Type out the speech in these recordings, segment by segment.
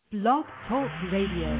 Blog Talk Radio.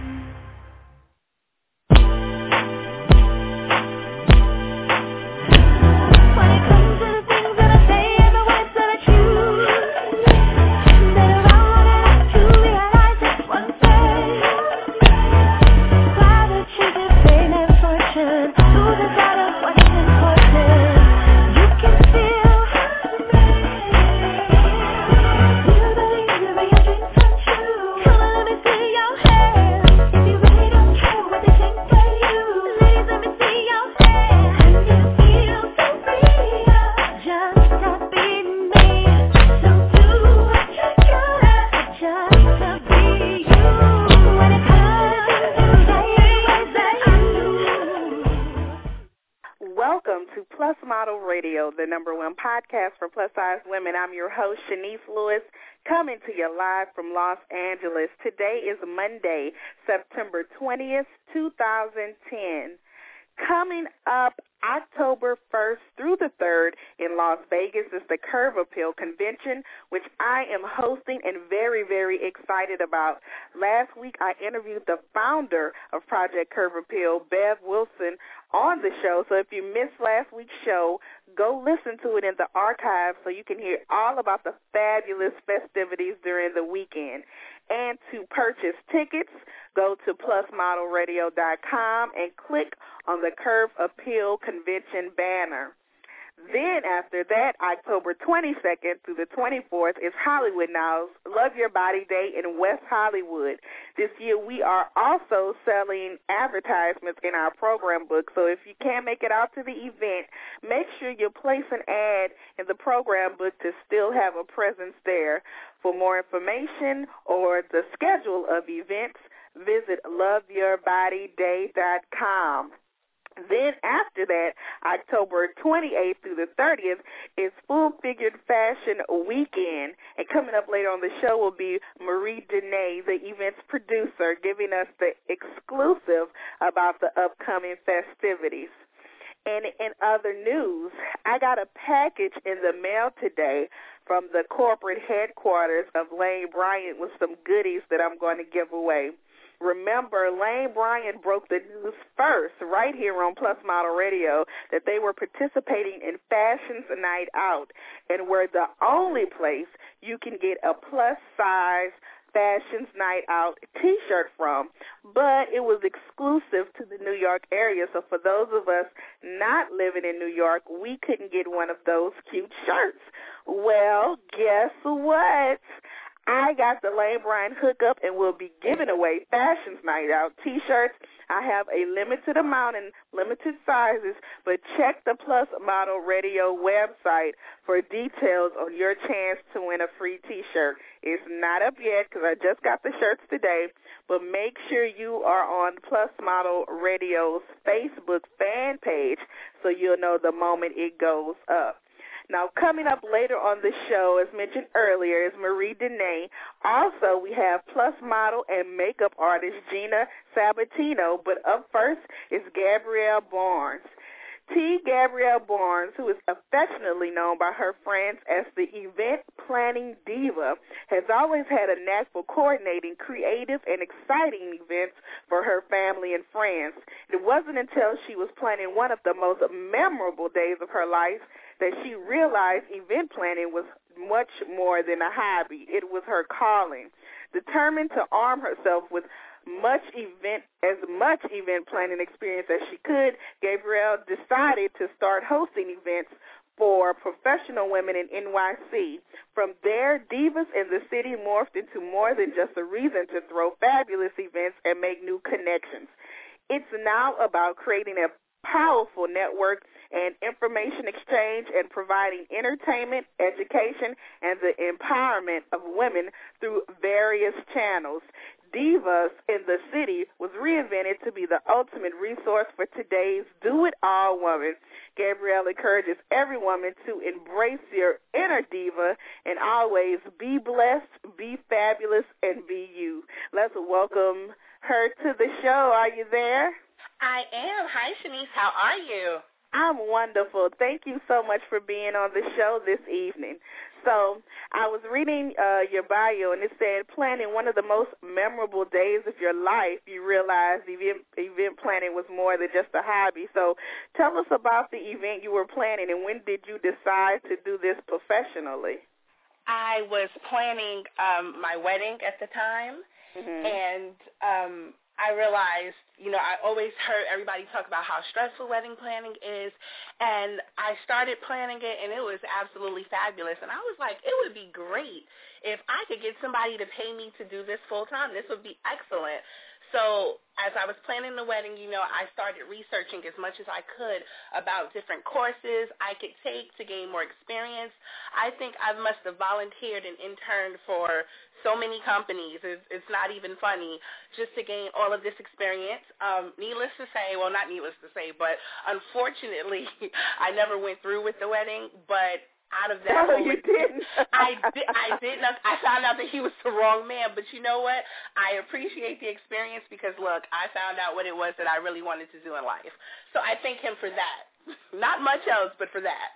The number one podcast for plus-size women. I'm your host, Shanice Lewis, coming to you live from Los Angeles. Today is Monday, September 20th, 2010. Coming up October 1st through the 3rd in Las Vegas is the Curve Appeal Convention, which I am hosting and very, very excited about. Last week, I interviewed the founder of Project Curve Appeal, Bev Wilson, on the show. So if you missed last week's show, go listen to it in the archives so you can hear all about the fabulous festivities during the weekend. And to purchase tickets, go to plusmodelradio.com and click on the Curve Appeal Convention banner. Then after that, October 22nd through the 24th is Hollywood Now's Love Your Body Day in West Hollywood. This year we are also selling advertisements in our program book, so if you can't make it out to the event, make sure you place an ad in the program book to still have a presence there. For more information or the schedule of events, visit loveyourbodyday.com. Then after that, October 28th through the 30th is Full Figured Fashion Weekend. And coming up later on the show will be Marie Dene, the event's producer, giving us the exclusive about the upcoming festivities. And in other news, I got a package in the mail today from the corporate headquarters of Lane Bryant with some goodies that I'm going to give away. Remember, Lane Bryant broke the news first right here on Plus Model Radio that they were participating in Fashion's Night Out and were the only place you can get a plus-size Fashion's Night Out T-shirt from, but it was exclusive to the New York area. So for those of us not living in New York, we couldn't get one of those cute shirts. Well, guess what? I got the Lane Bryant hookup and will be giving away Fashion's Night Out T-shirts. I have a limited amount and limited sizes, but check the Plus Model Radio website for details on your chance to win a free T-shirt. It's not up yet because I just got the shirts today, but make sure you are on Plus Model Radio's Facebook fan page so you'll know the moment it goes up. Now, coming up later on the show, as mentioned earlier, is Marie Dene. Also, we have Plus model and makeup artist Gina Sabatino. But up first is Gabrielle Barnes. Gabrielle Barnes, who is affectionately known by her friends as the event planning diva, has always had a knack for coordinating creative and exciting events for her family and friends. It wasn't until she was planning one of the most memorable days of her life that she realized event planning was much more than a hobby. It was her calling. Determined to arm herself with as much event planning experience as she could, Gabrielle decided to start hosting events for professional women in NYC. From there, Divas in the City morphed into more than just a reason to throw fabulous events and make new connections. It's now about creating a powerful network and information exchange and providing entertainment, education, and the empowerment of women through various channels. Divas in the City was reinvented to be the ultimate resource for today's do-it-all woman. Gabrielle encourages every woman to embrace your inner diva and always be blessed, be fabulous, and be you. Let's welcome her to the show. Are you there? I am. Hi, Shanice. How are you? I'm wonderful. Thank you so much for being on the show this evening. So I was reading your bio, and it said planning one of the most memorable days of your life. You realized event planning was more than just a hobby. So tell us about the event you were planning, and when did you decide to do this professionally? I was planning my wedding at the time, and I realized, I always heard everybody talk about how stressful wedding planning is, and I started planning it, and it was absolutely fabulous. And I was like, it would be great if I could get somebody to pay me to do this full time. This would be excellent. So as I was planning the wedding, I started researching as much as I could about different courses I could take to gain more experience. I think I must have volunteered and interned for so many companies. It's not even funny, just to gain all of this experience. Needless to say, well, not needless to say, but unfortunately, I never went through with the wedding, but out of that you didn't. I didn't. I found out that he was the wrong man, but you know what? I appreciate the experience because, look, I found out what it was that I really wanted to do in life. So I thank him for that. Not much else, but for that.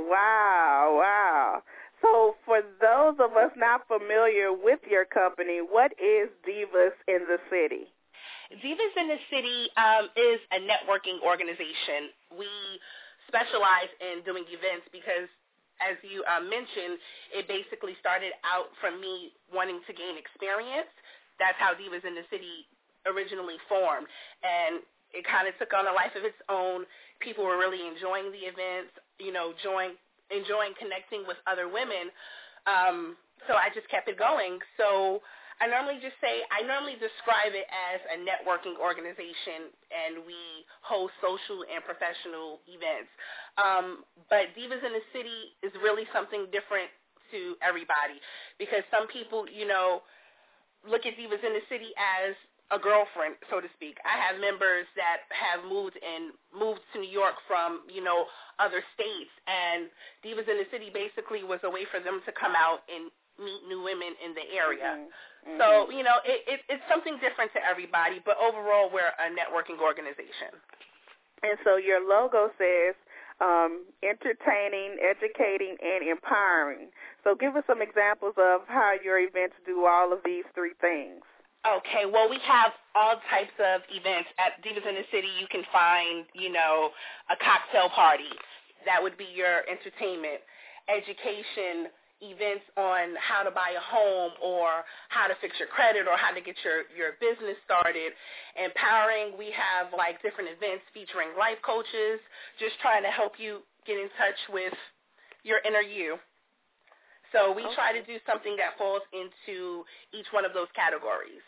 Wow. So for those of us not familiar with your company, what is Divas in the City? Divas in the City is a networking organization. We specialize in doing events because, as you mentioned, it basically started out from me wanting to gain experience. That's how Divas in the City originally formed. And it kind of took on a life of its own. People were really enjoying the events, enjoying connecting with other women. So I just kept it going. So I normally describe it as a networking organization, and we host social and professional events. But Divas in the City is really something different to everybody because some people, look at Divas in the City as a girlfriend, so to speak. I have members that have moved to New York from, other states, and Divas in the City basically was a way for them to come out and meet new women in the area. So, it's something different to everybody, but overall we're a networking organization. And so your logo says entertaining, educating, and empowering. So give us some examples of how your events do all of these three things. Okay, well, we have all types of events. At Divas in the City, you can find, a cocktail party. That would be your entertainment. Education, events on how to buy a home or how to fix your credit or how to get your business started. Empowering, we have different events featuring life coaches, just trying to help you get in touch with your inner you. So we try to do something that falls into each one of those categories.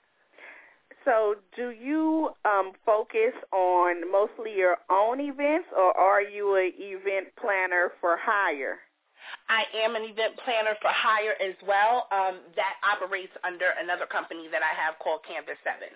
So do you focus on mostly your own events, or are you an event planner for hire? I am an event planner for hire as well. That operates under another company that I have called Canvas 7.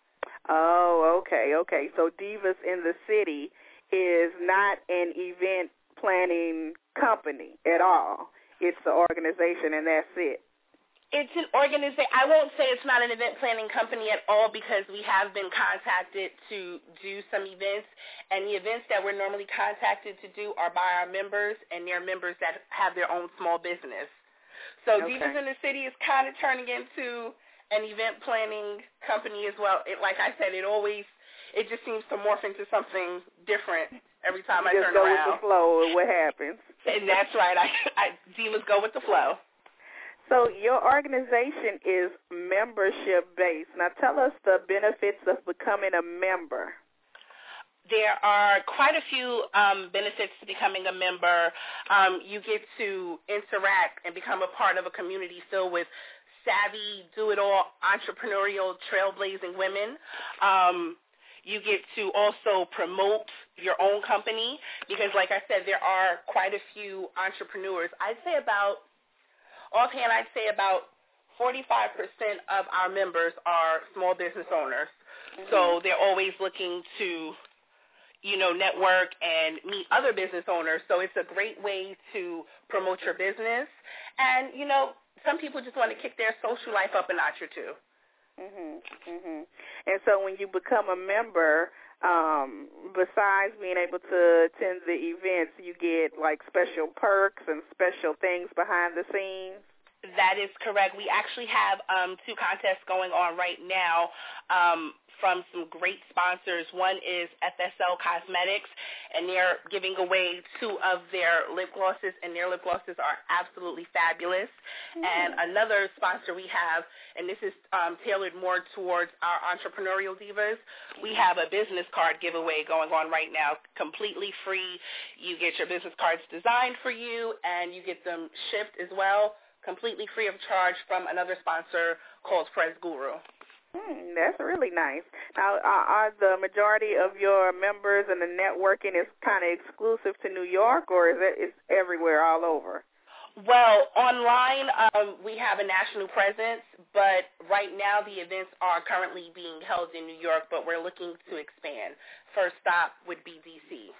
Oh, okay. So Divas in the City is not an event planning company at all. It's the organization, and that's it. It's an organization. I won't say it's not an event planning company at all because we have been contacted to do some events, and the events that we're normally contacted to do are by our members, and they're members that have their own small business. So Divas in the City is kind of turning into an event planning company as well. Like I said, it just seems to morph into something different every time I turn around. Just go with the flow of what happens. And that's right. Divas go with the flow. So your organization is membership-based. Now tell us the benefits of becoming a member. There are quite a few benefits to becoming a member. You get to interact and become a part of a community filled with savvy, do-it-all, entrepreneurial, trailblazing women. You get to also promote your own company because, like I said, there are quite a few entrepreneurs. I'd say about 45% of our members are small business owners. So they're always looking to, network and meet other business owners. So it's a great way to promote your business. And, some people just want to kick their social life up a notch or two. And so when you become a member, besides being able to attend the events, you get like special perks and special things behind the scenes? That is correct. We actually have 2 contests going on right now from some great sponsors. One is FSL Cosmetics, and they're giving away 2 of their lip glosses, and their lip glosses are absolutely fabulous. And another sponsor we have, and this is tailored more towards our entrepreneurial divas, we have a business card giveaway going on right now, completely free. You get your business cards designed for you, and you get them shipped as well, completely free of charge, from another sponsor called Press Guru. That's really nice. Now, are the majority of your members and the networking is kind of exclusive to New York, or is it everywhere, all over? Well, online we have a national presence, but right now the events are currently being held in New York, but we're looking to expand. First stop would be D.C.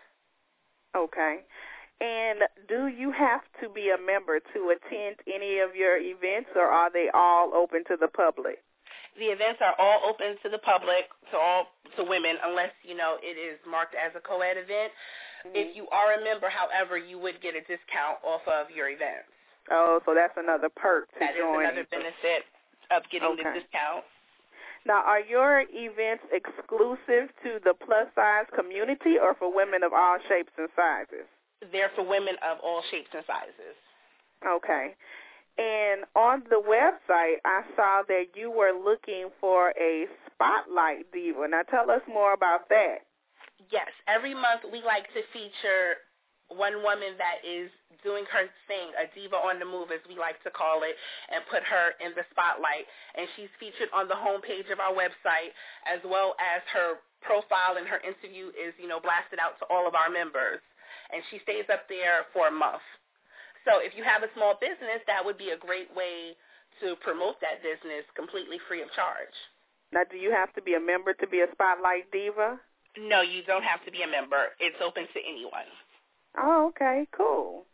Okay. And do you have to be a member to attend any of your events, or are they all open to the public? The events are all open to the public, to women, unless, it is marked as a co-ed event. If you are a member, however, you would get a discount off of your events. Oh, so that's another perk to that join. That is another benefit of getting the discount. Now, are your events exclusive to the plus-size community or for women of all shapes and sizes? They're for women of all shapes and sizes. Okay. And on the website, I saw that you were looking for a spotlight diva. Now, tell us more about that. Yes. Every month we like to feature one woman that is doing her thing, a diva on the move, as we like to call it, and put her in the spotlight. And she's featured on the homepage of our website, as well as her profile and her interview is, blasted out to all of our members. And she stays up there for a month. So if you have a small business, that would be a great way to promote that business completely free of charge. Now, do you have to be a member to be a Spotlight Diva? No, you don't have to be a member. It's open to anyone. Oh, okay, cool.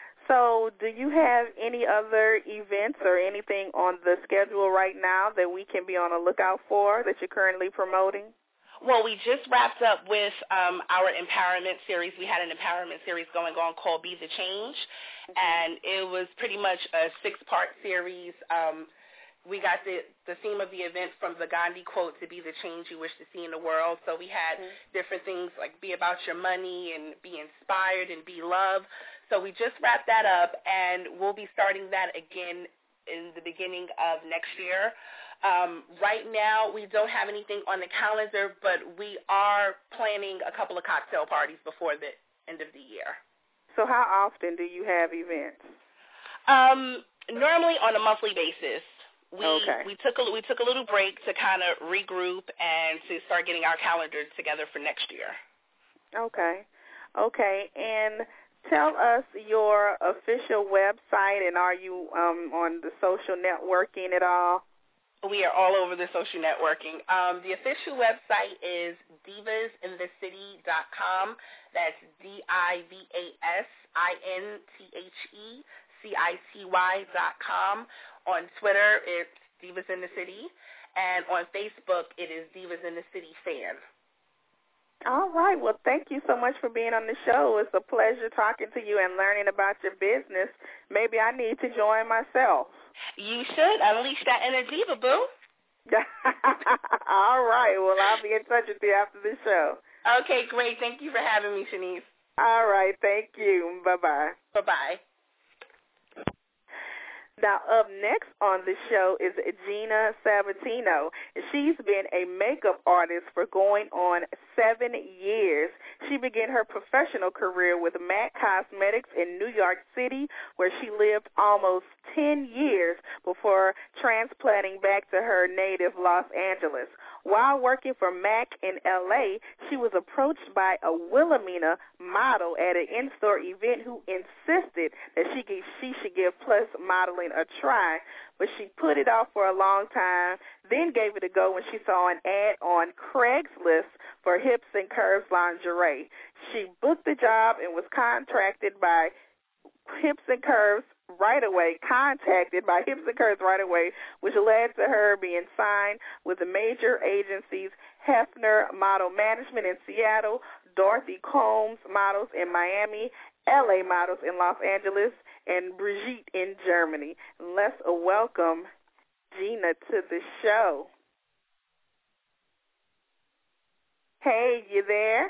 So do you have any other events or anything on the schedule right now that we can be on the lookout for that you're currently promoting? Well, we just wrapped up with our empowerment series. We had an empowerment series going on called Be the Change, and it was pretty much a 6-part series. We got the theme of the event from the Gandhi quote, to be the change you wish to see in the world. So we had different things like be about your money and be inspired and be love. So we just wrapped that up, and we'll be starting that again in the beginning of next year. Right now, we don't have anything on the calendar, but we are planning a couple of cocktail parties before the end of the year. So how often do you have events? Normally on a monthly basis. We took a little break to kind of regroup and to start getting our calendar together for next year. Okay. And tell us your official website, and are you on the social networking at all? We are all over the social networking. The official website is divasinthecity.com. That's divasinthecity.com. On Twitter, it's Divas in the City. And on Facebook, it is Divas in the City Fan. All right. Well, thank you so much for being on the show. It's a pleasure talking to you and learning about your business. Maybe I need to join myself. You should. Unleash that inner diva, boo. All right. Well, I'll be in touch with you after the show. Okay, great. Thank you for having me, Shanice. All right. Thank you. Bye-bye. Bye-bye. Now, up next on the show is Gina Sabatino. She's been a makeup artist for going on 7 years. She began her professional career with MAC Cosmetics in New York City, where she lived almost 10 years before transplanting back to her native Los Angeles. While working for MAC in L.A., she was approached by a Wilhelmina model at an in-store event who insisted that she should give plus modeling a try, but she put it off for a long time, then gave it a go when she saw an ad on Craigslist for Hips and Curves lingerie. She booked the job and was contracted by Hips and Curves right away, contacted by Hips and Curves right away, which led to her being signed with the major agencies Hefner Model Management in Seattle, Dorothy Combs Models in Miami, LA Models in Los Angeles, and Brigitte in Germany. Let's welcome Gina to the show. Hey, you there?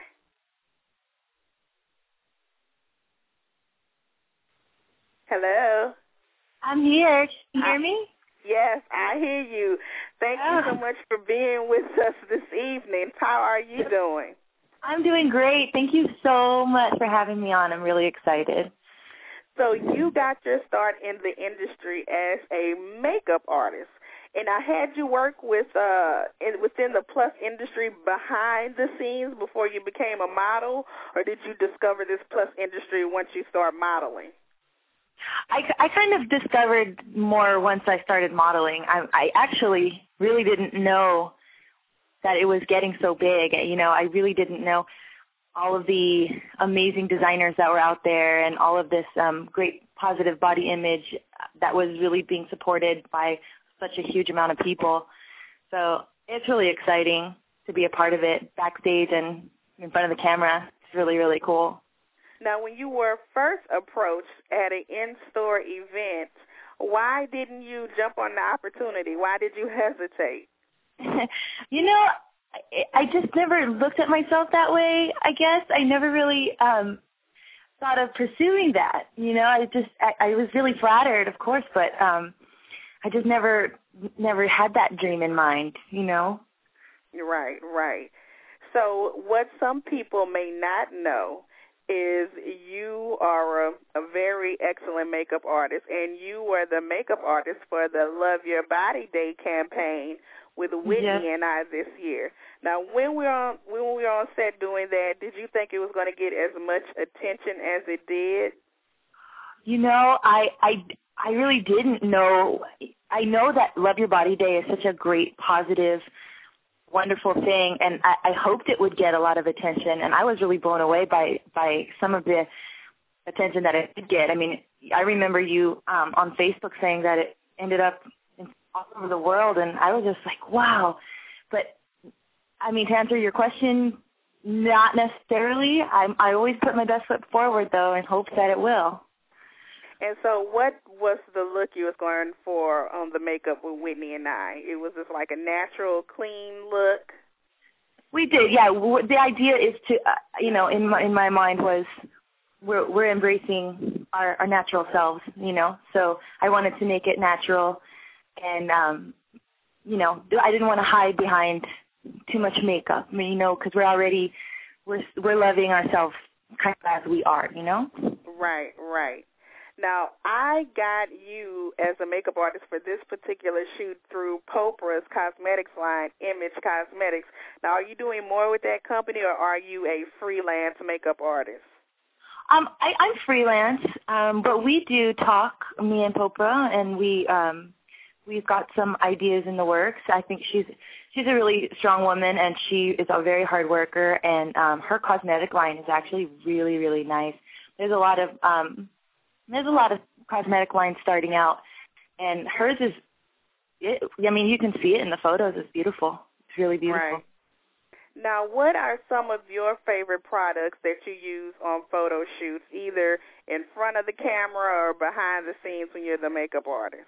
Hello? I'm here. Can you hear me? Yes, I hear you. Thank you so much for being with us this evening. How are you doing? I'm doing great. Thank you so much for having me on. I'm really excited. So you got your start in the industry as a makeup artist, and I had you work with within the plus industry behind the scenes before you became a model, or did you discover this plus industry once you start modeling? I kind of discovered more once I started modeling. I actually really didn't know that it was getting so big. You know, I really didn't know all of the amazing designers that were out there and all of this great positive body image that was really being supported by such a huge amount of people. So it's really exciting to be a part of it backstage and in front of the camera. It's really, really cool. Now, when you were first approached at an in-store event, why didn't you jump on the opportunity? Why did you hesitate? You know, I just never looked at myself that way, I guess. I never really thought of pursuing that. You know, I was really flattered, of course, but I just never had that dream in mind, you know. Right, right. So what some people may not know is you are a very excellent makeup artist, and you were the makeup artist for the Love Your Body Day campaign with Whitney and I this year. Now, when we were on set doing that, did you think it was going to get as much attention as it did? You know, I really didn't know. I know that Love Your Body Day is such a great, positive, wonderful thing, and I hoped it would get a lot of attention, and I was really blown away by some of the attention that it did get. I mean, I remember you on Facebook saying that it ended up all over the world, and I was just like, wow. But, I mean, to answer your question, not necessarily. I always put my best foot forward, though, and hope that it will. And so what was the look you was going for on the makeup with Whitney and I? It was just like a natural, clean look? We did, yeah. The idea is to, you know, in my mind was we're embracing our natural selves, you know. So I wanted to make it natural, and, you know, I didn't want to hide behind too much makeup, you know, because we're loving ourselves kind of as we are, you know. Right, right. Now, I got you as a makeup artist for this particular shoot through Popra's cosmetics line, Image Cosmetics. Now, are you doing more with that company, or are you a freelance makeup artist? I'm freelance, but we do talk, me and Popra, and we've got some ideas in the works. I think she's a really strong woman, and she is a very hard worker, and her cosmetic line is actually really, really nice. There's a lot of cosmetic lines starting out, and hers is, I mean, you can see it in the photos. It's beautiful. It's really beautiful. Right. Now, what are some of your favorite products that you use on photo shoots, either in front of the camera or behind the scenes when you're the makeup artist?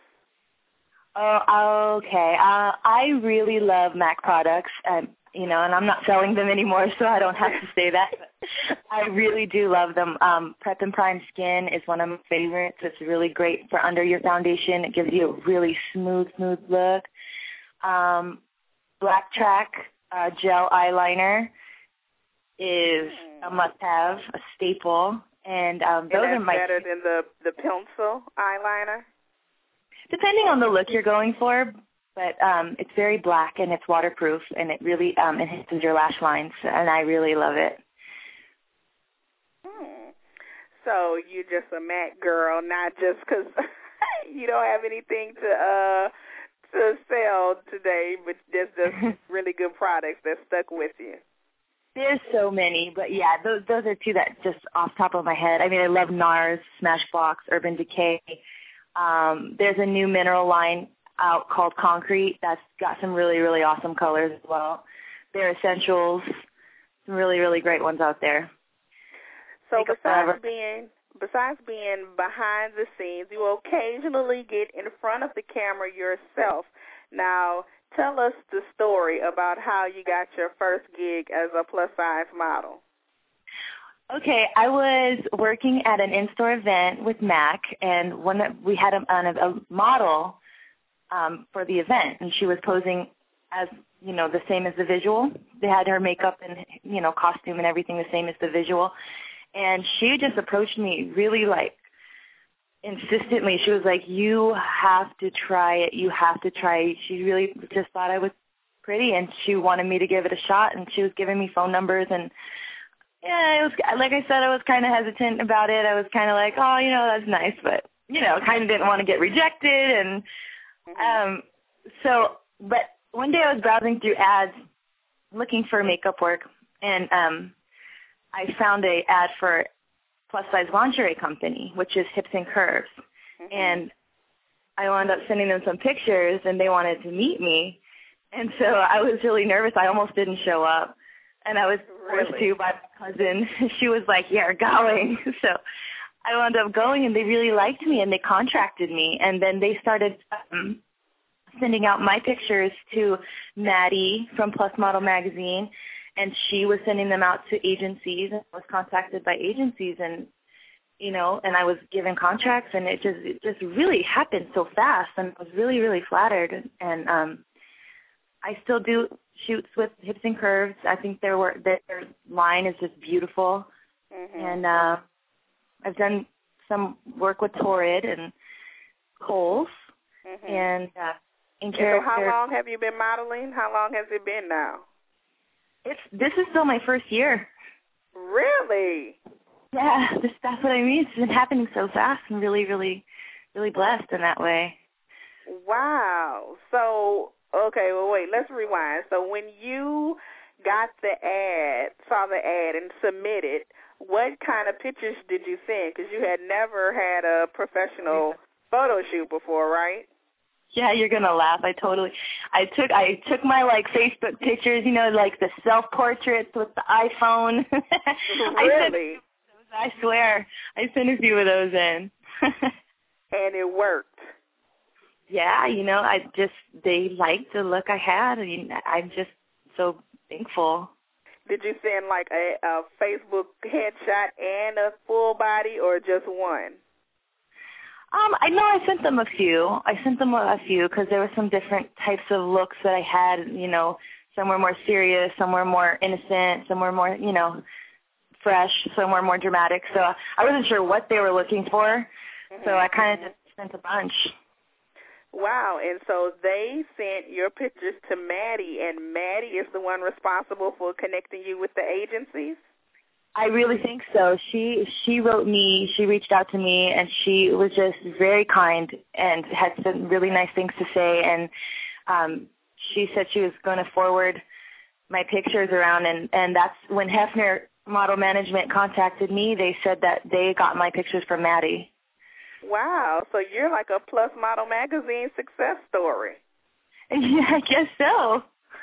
Oh, okay. I really love MAC products, you know, and I'm not selling them anymore, so I don't have to say that. But I really do love them. Prep and Prime Skin is one of my favorites. It's really great for under your foundation. It gives you a really smooth look. Black Track gel eyeliner is a must-have, a staple, and those are my better than the pencil eyeliner. Depending on the look you're going for, but it's very black and it's waterproof, and it really enhances your lash lines, and I really love it. So you're just a MAC girl, not just because you don't have anything to sell today, but just really good products that stuck with you. There's so many, but yeah, those are two that just off the top of my head. I mean, I love NARS, Smashbox, Urban Decay. There's a new mineral line out called Concrete that's got some really, really awesome colors as well. There are Essentials, some really, really great ones out there. So besides being behind the scenes, you occasionally get in front of the camera yourself. Now, tell us the story about how you got your first gig as a plus-size model. Okay, I was working at an in-store event with MAC, and we had a model for the event, and she was posing as, the same as the visual. They had her makeup and, costume and everything the same as the visual. And she just approached me really, insistently. She was like, you have to try it. You have to try it. She really just thought I was pretty, and she wanted me to give it a shot, and she was giving me phone numbers. And, yeah, it was, like I said, I was kind of hesitant about it. I was kind of like, oh, that's nice, but, kind of didn't want to get rejected. And but one day I was browsing through ads looking for makeup work, and I found an ad for plus-size lingerie company, which is Hips and Curves. Mm-hmm. And I wound up sending them some pictures, and they wanted to meet me. And so I was really nervous. I almost didn't show up. And I was forced to by my cousin. She was like, you're going. So I wound up going, and they really liked me, and they contracted me. And then they started sending out my pictures to Maddie from Plus Model Magazine, and she was sending them out to agencies, and I was contacted by agencies, and and I was given contracts, and it just really happened so fast, and I was really, really flattered. And I still do shoots with Hips and Curves. I think their line is just beautiful. Mm-hmm. And I've done some work with Torrid and Kohl's. Mm-hmm. And so how long have you been modeling? How long has it been now? This is still my first year. Really? Yeah, that's what I mean. It's been happening so fast. I'm really, really, really blessed in that way. Wow. So, okay, well, wait, let's rewind. So when you got saw the ad and submitted, what kind of pictures did you send? Because you had never had a professional photo shoot before, right? Yeah, you're gonna laugh. I took my Facebook pictures, the self-portraits with the iPhone. Really? I swear, I sent a few of those in. And it worked. Yeah, they liked the look I had, and I'm just so thankful. Did you send a Facebook headshot and a full body, or just one? I sent them a few. Because there were some different types of looks that I had. Some were more serious, some were more innocent, some were more, fresh, some were more dramatic. So I wasn't sure what they were looking for. Mm-hmm. So I kind of just sent a bunch. Wow, and so they sent your pictures to Maddie, and Maddie is the one responsible for connecting you with the agencies? I really think so. She wrote me, she reached out to me, and she was just very kind and had some really nice things to say, and she said she was going to forward my pictures around, and that's when Hefner Model Management contacted me. They said that they got my pictures from Maddie. Wow, so you're like a Plus Model Magazine success story. Yeah, I guess so.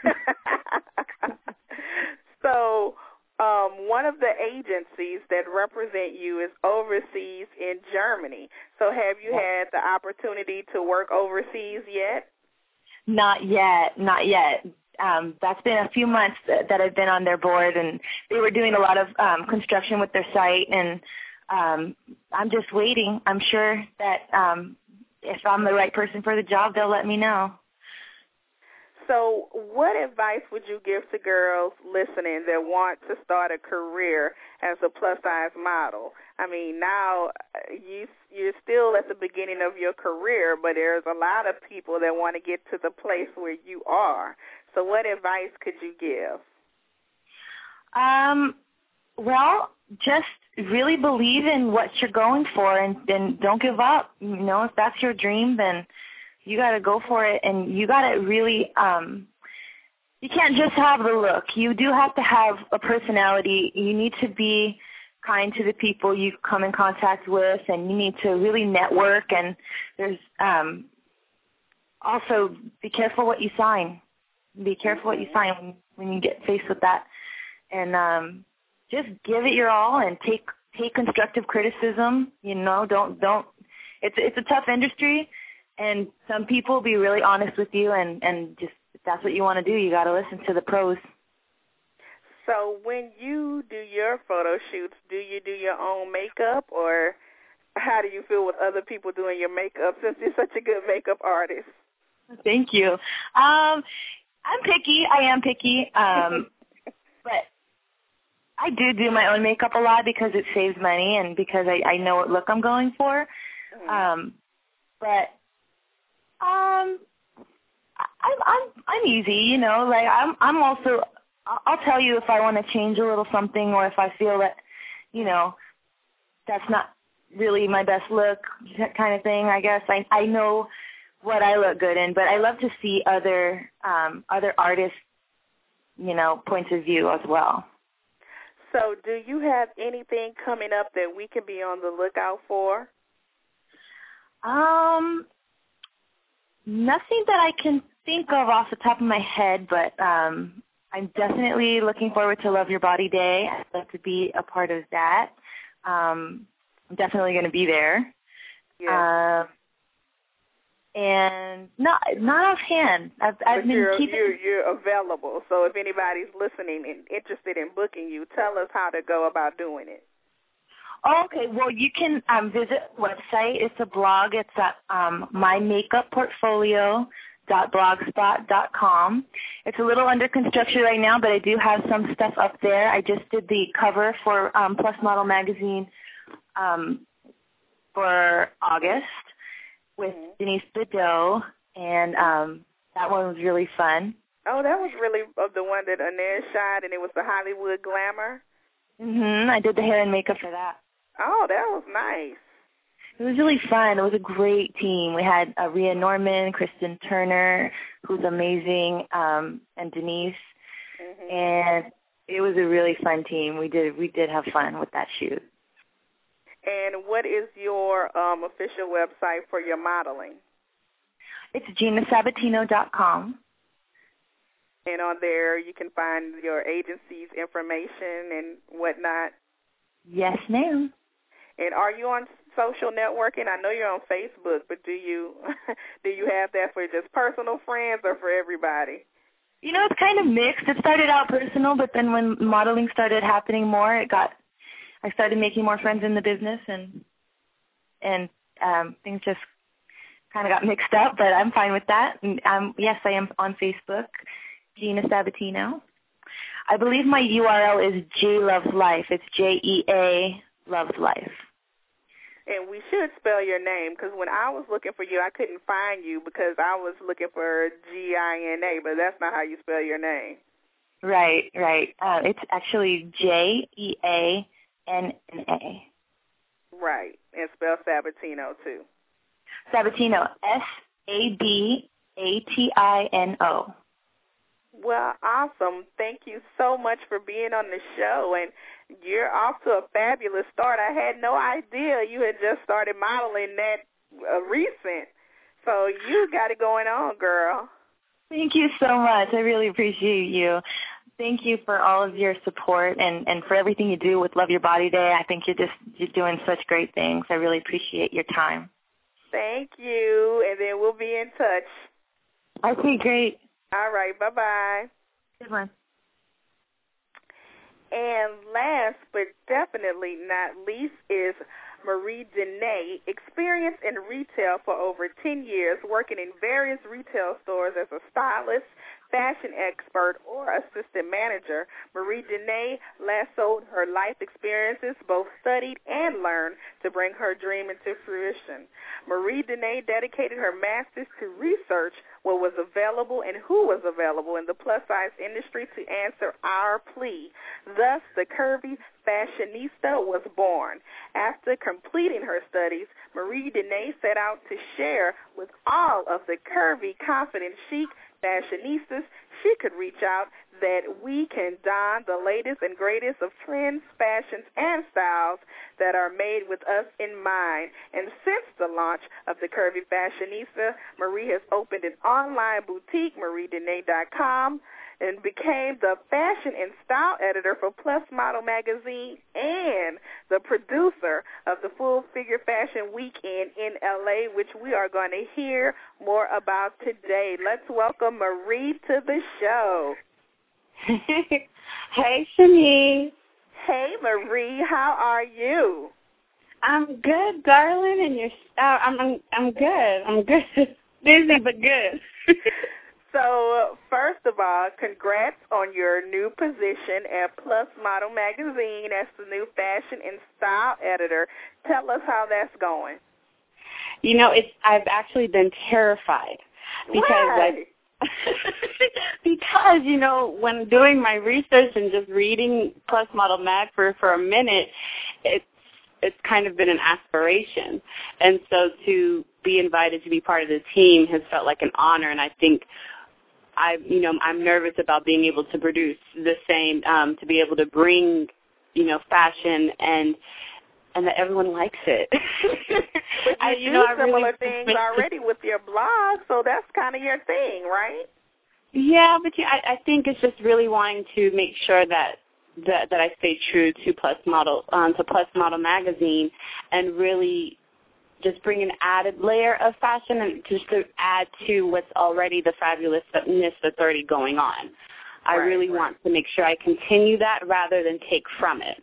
So one of the agencies that represent you is overseas in Germany. So have you had the opportunity to work overseas yet? Not yet. That's been a few months that I've been on their board, and they were doing a lot of construction with their site, and I'm just waiting. I'm sure that if I'm the right person for the job, they'll let me know. So what advice would you give to girls listening that want to start a career as a plus-size model? I mean, now you're still at the beginning of your career, but there's a lot of people that want to get to the place where you are. So what advice could you give? Well, just really believe in what you're going for, and don't give up. If that's your dream, then you got to go for it, and you got to really you can't just have the look. You do have to have a personality. You need to be kind to the people you come in contact with, and you need to really network. And there's also be careful what you sign. Be careful what you sign when you get faced with that. And just give it your all and take constructive criticism. Don't. It's a tough industry, and some people will be really honest with you, and just if that's what you want to do, you got to listen to the pros. So when you do your photo shoots, do you do your own makeup, or how do you feel with other people doing your makeup since you're such a good makeup artist? Thank you. I'm picky. I am picky, but I do my own makeup a lot because it saves money and because I know what look I'm going for. But I'm easy, like I'm also, I'll tell you if I want to change a little something or if I feel that, that's not really my best look, that kind of thing. I guess I know what I look good in, but I love to see other artists, points of view as well. So do you have anything coming up that we can be on the lookout for? Nothing that I can think of off the top of my head, but I'm definitely looking forward to Love Your Body Day. I'd love to be a part of that. I'm definitely going to be there. Yeah. And not offhand. I've been you're available. So if anybody's listening and interested in booking you, tell us how to go about doing it. Okay, well, you can visit the website. It's a blog. It's at mymakeupportfolio.blogspot.com. It's a little under construction right now, but I do have some stuff up there. I just did the cover for Plus Model Magazine for August with Denise Bidot, and that one was really fun. Oh, that was really the one that Inez shot, and it was the Hollywood Glamour? I did the hair and makeup for that. Oh, that was nice. It was really fun. It was a great team. We had Rhea Norman, Kristen Turner, who's amazing, and Denise. And it was a really fun team. We did have fun with that shoot. And what is your official website for your modeling? It's GinaSabatino.com. And on there you can find your agency's information and whatnot? Yes, ma'am. And are you on social networking? I know you're on Facebook, but do you have that for just personal friends or for everybody? It's kind of mixed. It started out personal, but then when modeling started happening more, I started making more friends in the business, and things just kind of got mixed up, but I'm fine with that. And, yes, I am on Facebook, Gina Sabatino. I believe my URL is JLoveLife. It's JEA Loves Life. And we should spell your name, because when I was looking for you, I couldn't find you because I was looking for Gina, but that's not how you spell your name. Right. It's actually JEANNA. Right, and spell Sabatino, too. Sabatino, SABATINO. Well, awesome. Thank you so much for being on the show, and you're off to a fabulous start. I had no idea you had just started modeling that recent, so you got it going on, girl. Thank you so much. I really appreciate you. Thank you for all of your support and for everything you do with Love Your Body Day. I think you're doing such great things. I really appreciate your time. Thank you, and then we'll be in touch. Okay, great. All right, bye-bye. Good one. And last but definitely not least is Marie Dene, experienced in retail for over 10 years, working in various retail stores as a stylist, fashion expert, or assistant manager. Marie Dene lassoed her life experiences, both studied and learned, to bring her dream into fruition. Marie Dene dedicated her masters to research what was available and who was available in the plus-size industry to answer our plea. Thus, the curvy fashionista was born. After completing her studies, Marie Dene set out to share with all of the curvy, confident, chic fashionistas she could reach out that we can don the latest and greatest of trends, fashions, and styles that are made with us in mind. And since the launch of the Curvy Fashionista, Marie has opened an online boutique, MarieDenae.com, and became the fashion and style editor for Plus Model magazine and the producer of the Full Figure Fashion Weekend in LA, which we are going to hear more about today. Let's welcome Marie to the show. Hey, Shanice. Hey, Marie. How are you? I'm good, darling, and you're. I'm good. I'm good. Busy but good. So, first of all, congrats on your new position at Plus Model magazine as the new fashion and style editor. Tell us how that's going. You know, I've actually been terrified because because, you know, when doing my research and just reading Plus Model Mag for a minute, it's kind of been an aspiration. And so to be invited to be part of the team has felt like an honor, and I think I'm nervous about being able to produce the same, to be able to bring, fashion and that everyone likes it. But you do similar things already with your blog, so that's kind of your thing, right? Yeah, but I think it's just really wanting to make sure that I stay true to Plus Model magazine, and really just bring an added layer of fashion and just to add to what's already the fabulousness that's already going on. I really want to make sure I continue that rather than take from it.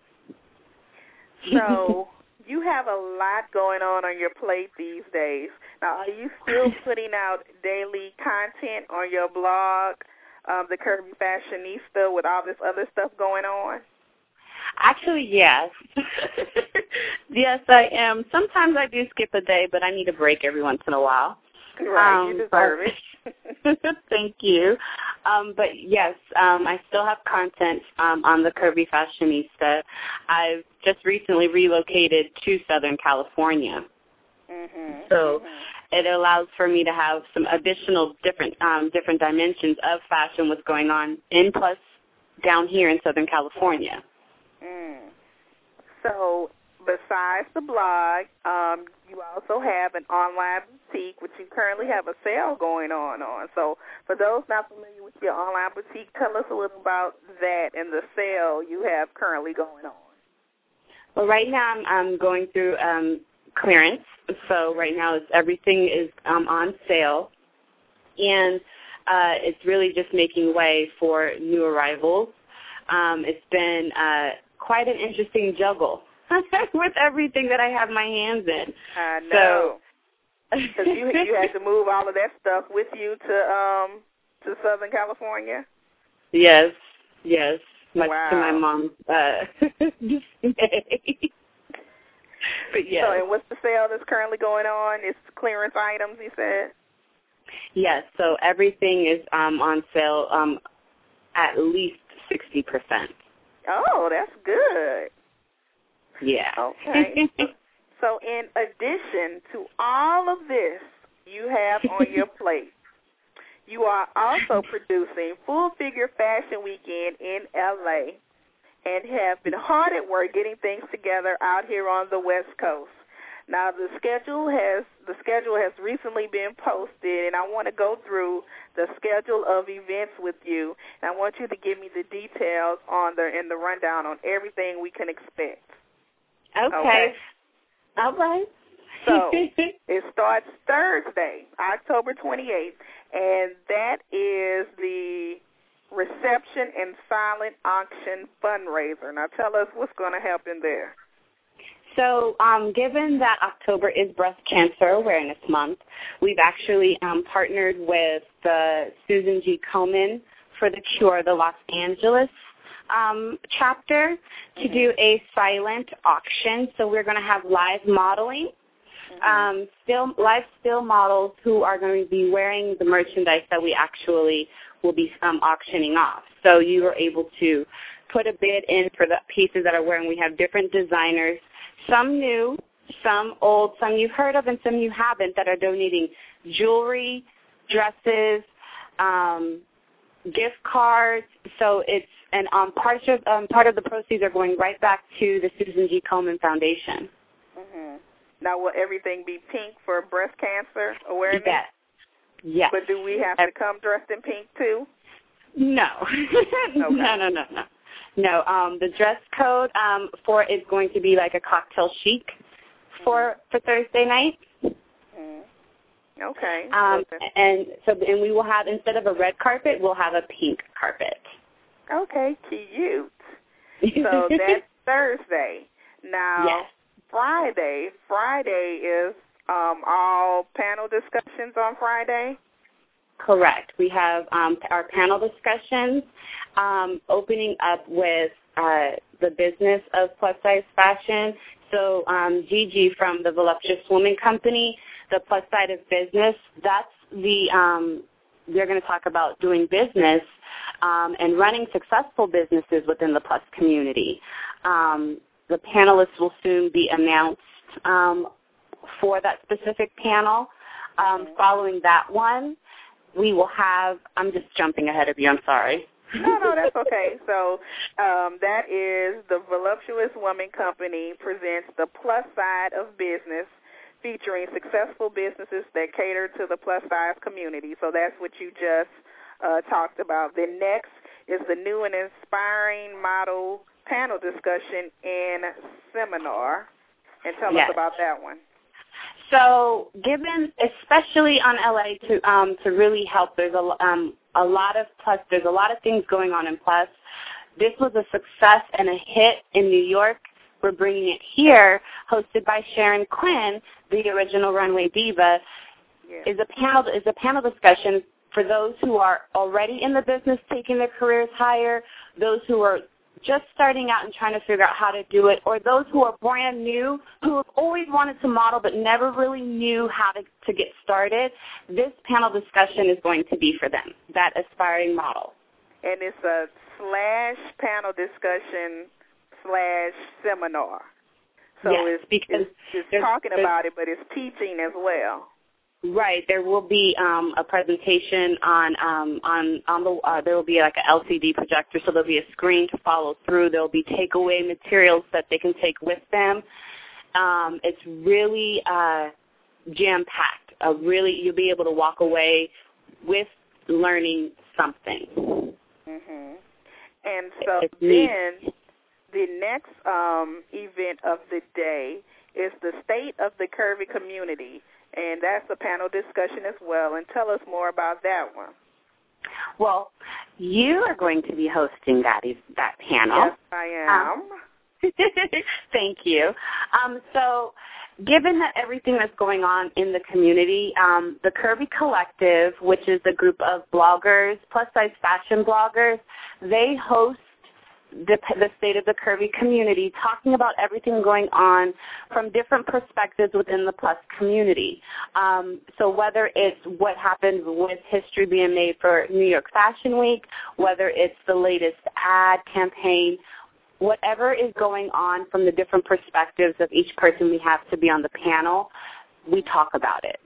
So you have a lot going on your plate these days. Now, are you still putting out daily content on your blog, The Curvy Fashionista, with all this other stuff going on? Actually, yes. Yes, I am. Sometimes I do skip a day, but I need a break every once in a while. Right, you deserve it. Thank you. But yes, I still have content on the Curvy Fashionista. I've just recently relocated to Southern California. So it allows for me to have some additional different dimensions of fashion, what's going on in Plus down here in Southern California. So besides the blog, you also have an online boutique, which you currently have a sale going on. So for those not familiar with your online boutique, tell us a little about that and the sale you have currently going on. Well, right now I'm going through clearance. So right now everything is on sale, and it's really just making way for new arrivals. It's been quite an interesting juggle with everything that I have my hands in. I know. Because you had to move all of that stuff with you to Southern California? Yes. Much to my mom's dismay. But yes. So, and what's the sale that's currently going on? It's clearance items, you said? Yes, so everything is on sale at least 60%. Oh, that's good. Yeah. Okay. So in addition to all of this you have on your plate, you are also producing Full Figure Fashion Weekend in L.A. and have been hard at work getting things together out here on the West Coast. Now, the schedule has recently been posted, and I want to go through the schedule of events with you, and I want you to give me the details in the rundown on everything we can expect. Okay. All right. So it starts Thursday, October 28th, and that is the reception and silent auction fundraiser. Now, tell us what's going to happen there. So given that October is Breast Cancer Awareness Month, we've actually partnered with the Susan G. Komen for the Cure, the Los Angeles chapter, to do a silent auction. So we're going to have live modeling, live still models who are going to be wearing the merchandise that we actually will be auctioning off. So you are able to put a bid in for the pieces that are wearing. We have different designers, some new, some old, some you've heard of and some you haven't, that are donating jewelry, dresses, gift cards. So it's and part of the proceeds are going right back to the Susan G. Komen Foundation. Mm-hmm. Now, will everything be pink for breast cancer awareness? Yes. Yes. But do we have to come dressed in pink too? No. Okay. No. The dress code for is going to be like a cocktail chic for Thursday night. Okay. And we will have, instead of a red carpet, we'll have a pink carpet. Okay, cute. So that's Thursday. Now, yes. Friday is all panel discussions on Friday? Correct. We have our panel discussions opening up with the business of plus-size fashion. So Gigi from the Voluptuous Woman Company, the plus side of business, that's they're going to talk about doing business and running successful businesses within the plus community. The panelists will soon be announced for that specific panel. Following that one, we will have, I'm just jumping ahead of you, I'm sorry. No, that's okay. So that is the Voluptuous Woman Company presents the plus side of business, featuring successful businesses that cater to the plus-size community. So that's what you just talked about. Then next is the new and inspiring model panel discussion and seminar. And tell us about that one. So given, especially on LA, to really help, there's a lot of things going on in plus. This was a success and a hit in New York. We're bringing it here, hosted by Sharon Quinn, the original Runway Diva. Is a panel discussion for those who are already in the business, taking their careers higher, those who are just starting out and trying to figure out how to do it, or those who are brand new, who have always wanted to model but never really knew how to get started. This panel discussion is going to be for them, that aspiring model. And it's a /panel discussion /seminar. So yes, because it's talking about it, but it's teaching as well. Right. There will be a presentation on there will be like an LCD projector, so there'll be a screen to follow through. There'll be takeaway materials that they can take with them. It's really jam-packed. You'll be able to walk away with learning something. Mhm. And so then the next event of the day is the State of the Curvy Community, and that's a panel discussion as well. And tell us more about that one. Well, you are going to be hosting that panel. Yes, I am. Thank you. So given that everything that's going on in the community, the Curvy Collective, which is a group of bloggers, plus-size fashion bloggers, they host the State of the Curvy Community, talking about everything going on from different perspectives within the plus community. So whether it's what happened with history being made for New York Fashion Week, whether it's the latest ad campaign, whatever is going on from the different perspectives of each person we have to be on the panel, we talk about it.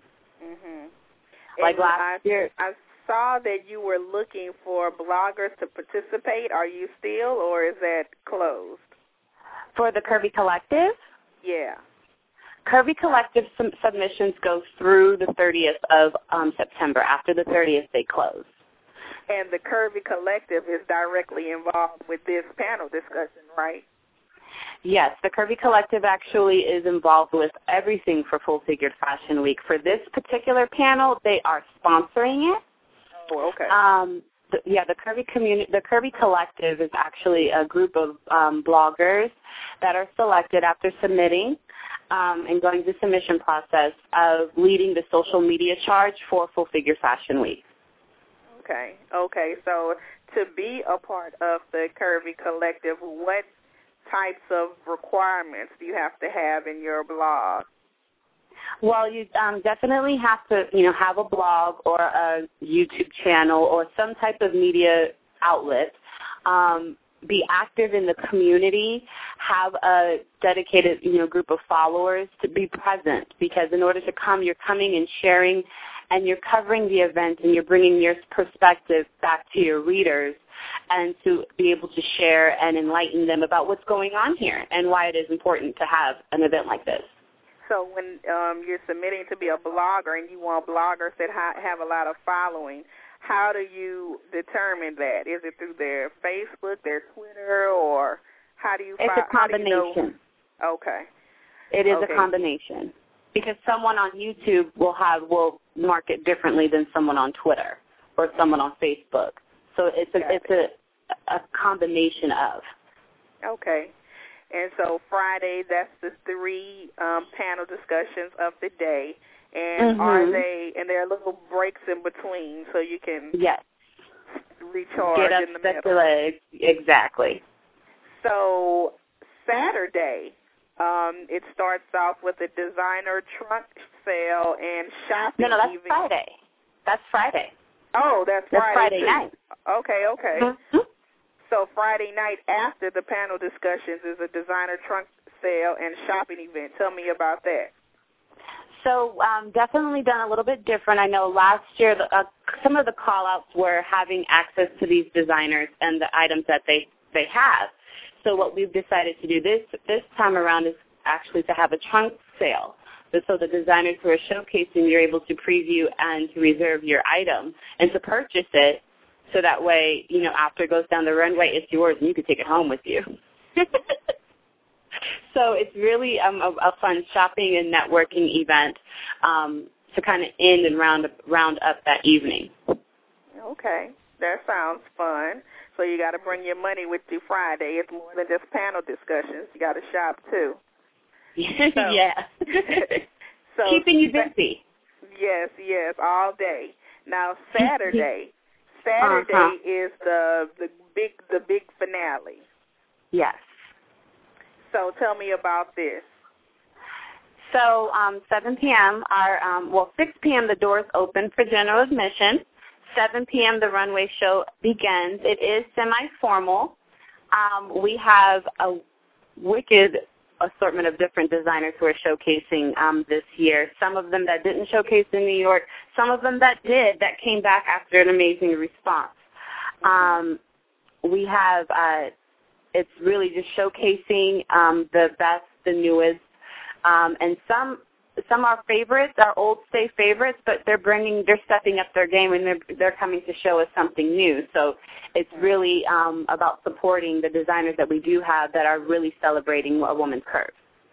Mm-hmm. Like last year. I saw that you were looking for bloggers to participate. Are you still, or is that closed? For the Curvy Collective? Yeah. Curvy Collective submissions go through the 30th of September. After the 30th, they close. And the Curvy Collective is directly involved with this panel discussion, right? Yes, the Curvy Collective actually is involved with everything for Full Figured Fashion Week. For this particular panel, they are sponsoring it. Oh, okay. The Curvy Collective is actually a group of bloggers that are selected after submitting and going through the submission process of leading the social media charge for Full Figure Fashion Week. Okay. So to be a part of the Curvy Collective, what types of requirements do you have to have in your blog? Well, you definitely have to, have a blog or a YouTube channel or some type of media outlet. Be active in the community. Have a dedicated, group of followers to be present, because in order to come, you're coming and sharing and you're covering the event and you're bringing your perspective back to your readers and to be able to share and enlighten them about what's going on here and why it is important to have an event like this. So when you're submitting to be a blogger and you want bloggers that have a lot of following, how do you determine that? Is it through their Facebook, their Twitter, or how do you? It's a combination. Okay. It is a combination because someone on YouTube will market differently than someone on Twitter or someone on Facebook. So it's a combination of. Okay. And so Friday, that's the 3 panel discussions of the day. And and there are little breaks in between so you can recharge get up, in the stretch middle. your legs. Exactly. So Saturday, it starts off with a designer trunk sale and shopping. No, that's Friday. That's Friday. Oh, that's Friday too. Night. Okay. Mm-hmm. So Friday night after the panel discussions is a designer trunk sale and shopping event. Tell me about that. So definitely done a little bit different. I know last year some of the call-outs were having access to these designers and the items that they have. So what we've decided to do this time around is actually to have a trunk sale. So the designers who are showcasing, you're able to preview and to reserve your item and to purchase it so that way, after it goes down the runway, it's yours and you can take it home with you. So it's really a fun shopping and networking event to kind of end and round up that evening. Okay. That sounds fun. So you got to bring your money with you Friday. It's more than just panel discussions. You got to shop, too. So, yeah. So keeping you busy. Yes, all day. Now Saturday is the big finale. Yes. So tell me about this. So 7 p.m. 6 p.m. the doors open for general admission. 7 p.m. the runway show begins. It is semi-formal. We have a wicked assortment of different designers who are showcasing this year. Some of them that didn't showcase in New York, some of them that did, that came back after an amazing response. We have, it's really just showcasing the best, the newest, and some are favorites, are old stay favorites, but they're stepping up their game and they're coming to show us something new. So it's really about supporting the designers that we do have that are really celebrating a woman's curve.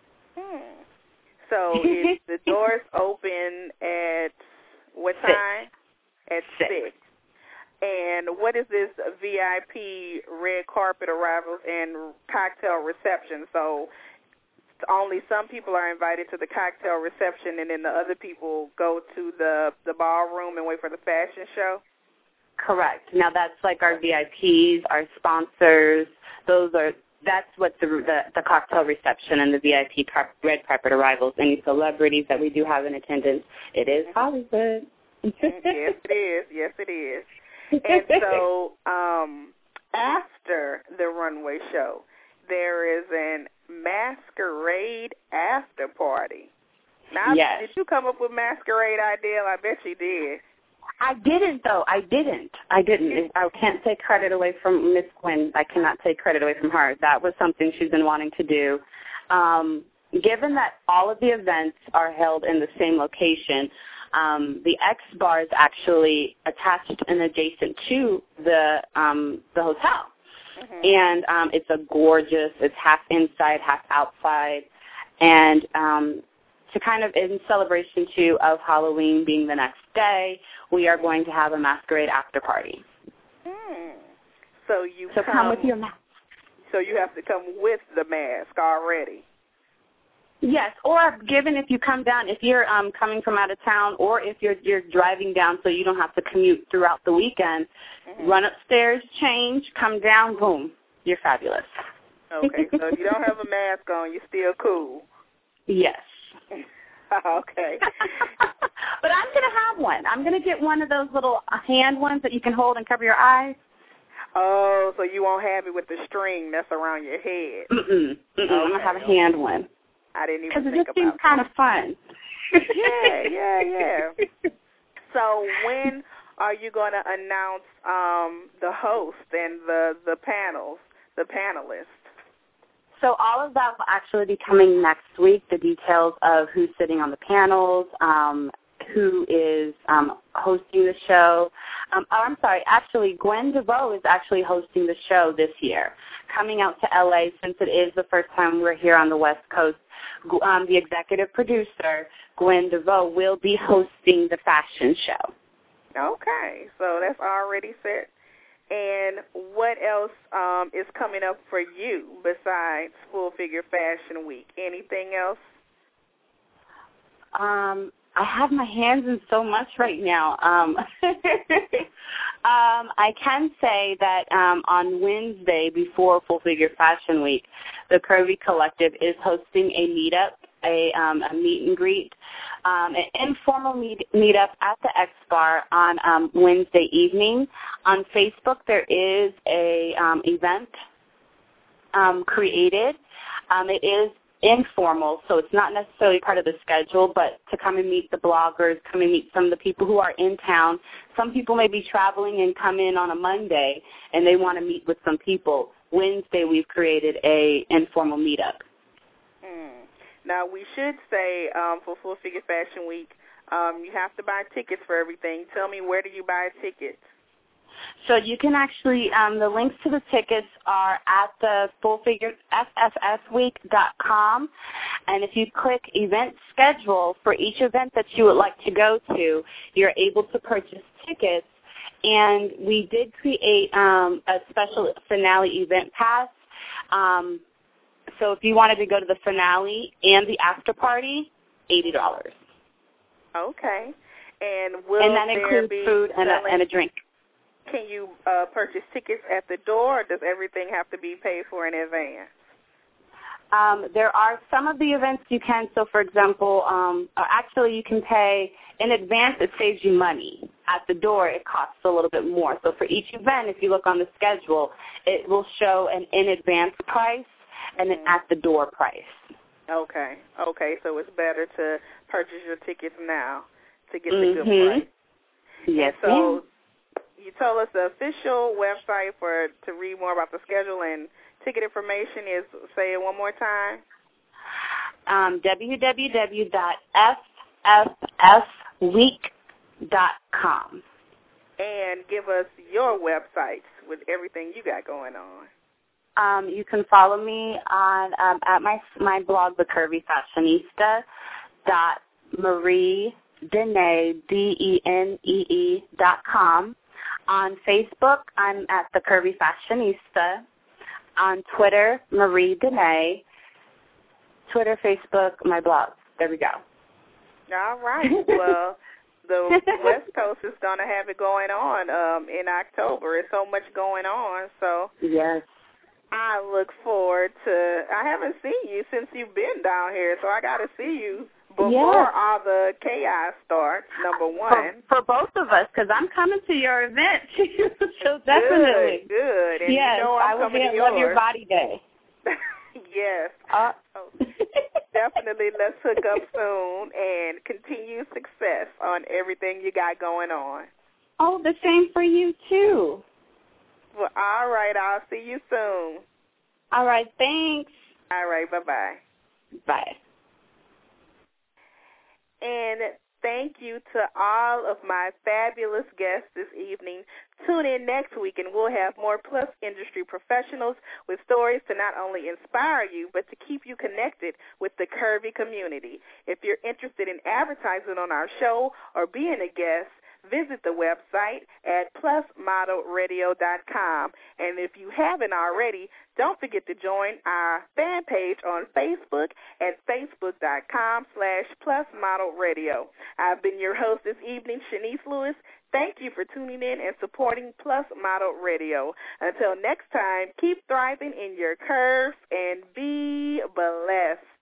So is the doors open at what time? 6. At 6. And what is this VIP red carpet arrivals and cocktail reception? So only some people are invited to the cocktail reception, and then the other people go to the ballroom and wait for the fashion show? Correct. Now that's like our VIPs, our sponsors. That's what the cocktail reception and the VIP red carpet arrivals. Any celebrities that we do have in attendance. It is Hollywood. Yes, it is. Yes, it is. And so after the runway show, there is an masquerade after party. Now, yes. Did you come up with masquerade idea? I bet you did. I didn't, though. I didn't. I can't take credit away from Miss Gwen. I cannot take credit away from her. That was something she's been wanting to do. Given that all of the events are held in the same location, the X Bar is actually attached and adjacent to the hotel. And it's it's half inside, half outside. And to kind of, in celebration, too, of Halloween being the next day, we are going to have a masquerade after party. So come with your mask. So you have to come with the mask already. Yes, or given if you come down, if you're coming from out of town, or if you're driving down so you don't have to commute throughout the weekend, run upstairs, change, come down, boom, you're fabulous. Okay, so if you don't have a mask on, you're still cool. Yes. Okay. But I'm going to have one. I'm going to get one of those little hand ones that you can hold and cover your eyes. Oh, so you won't have it with the string that's around your head. Okay. I'm going to have a hand one. I didn't even think about it. Because it just seems kind of fun. Yeah. So when are you going to announce the host and the panelists? So all of that will actually be coming next week, the details of who's sitting on the panels, who is hosting the show. Actually, Gwen DeVoe is actually hosting the show this year, coming out to L.A. since it is the first time we're here on the West Coast. The executive producer, Gwen DeVoe, will be hosting the fashion show. Okay, so that's already set. And what else is coming up for you besides Full Figure Fashion Week? Anything else? I have my hands in so much right now. I can say that on Wednesday before Full Figure Fashion Week, the Curvy Collective is hosting a meetup, a meet and greet, an informal meetup at the X Bar on Wednesday evening. On Facebook, there is a event created. It is informal, so it's not necessarily part of the schedule, but to come and meet the bloggers, come and meet some of the people who are in town. Some people may be traveling and come in on a Monday, and they want to meet with some people. Wednesday, we've created a informal meetup. Now, we should say for Full Figure Fashion Week, you have to buy tickets for everything. Tell me, where do you buy tickets? So you can actually, the links to the tickets are at the fullfigureFFSweek.com, and if you click event schedule for each event that you would like to go to, you're able to purchase tickets. And we did create a special finale event pass. So if you wanted to go to the finale and the after party, $80. Okay. And that includes food and a drink. Can you purchase tickets at the door, or does everything have to be paid for in advance? There are some of the events you can. So, for example, actually you can pay in advance. It saves you money. At the door, it costs a little bit more. So for each event, if you look on the schedule, it will show an in-advance price and an at-the-door price. Okay. So it's better to purchase your tickets now to get the good price. Yes, and so you told us the official website to read more about the schedule and ticket information is, say it one more time. www.ffsweek.com. And give us your websites with everything you got going on. You can follow me on at my blog, The Curvy Fashionista, MarieDenee.com. On Facebook, I'm at The Curvy Fashionista. On Twitter, Marie Denee. Twitter, Facebook, my blog. There we go. All right. Well, the West Coast is going to have it going on in October. There's so much going on. So yes. I look forward to, I haven't seen you since you've been down here, so I got to see you before all the chaos starts, number one. For both of us, because I'm coming to your event, too. So definitely. Good. And yes, you know I'm I will be coming at to Love yours. Your Body Day. Yes. Definitely let's hook up soon and continue success on everything you got going on. Oh, the same for you, too. Well, all right. I'll see you soon. All right. Thanks. All right. Bye-bye. Bye. And thank you to all of my fabulous guests this evening. Tune in next week, and we'll have more Plus industry professionals with stories to not only inspire you, but to keep you connected with the curvy community. If you're interested in advertising on our show or being a guest, visit the website at plusmodelradio.com. And if you haven't already, don't forget to join our fan page on Facebook at facebook.com/plusmodelradio. I've been your host this evening, Shanice Lewis. Thank you for tuning in and supporting Plus Model Radio. Until next time, keep thriving in your curves and be blessed.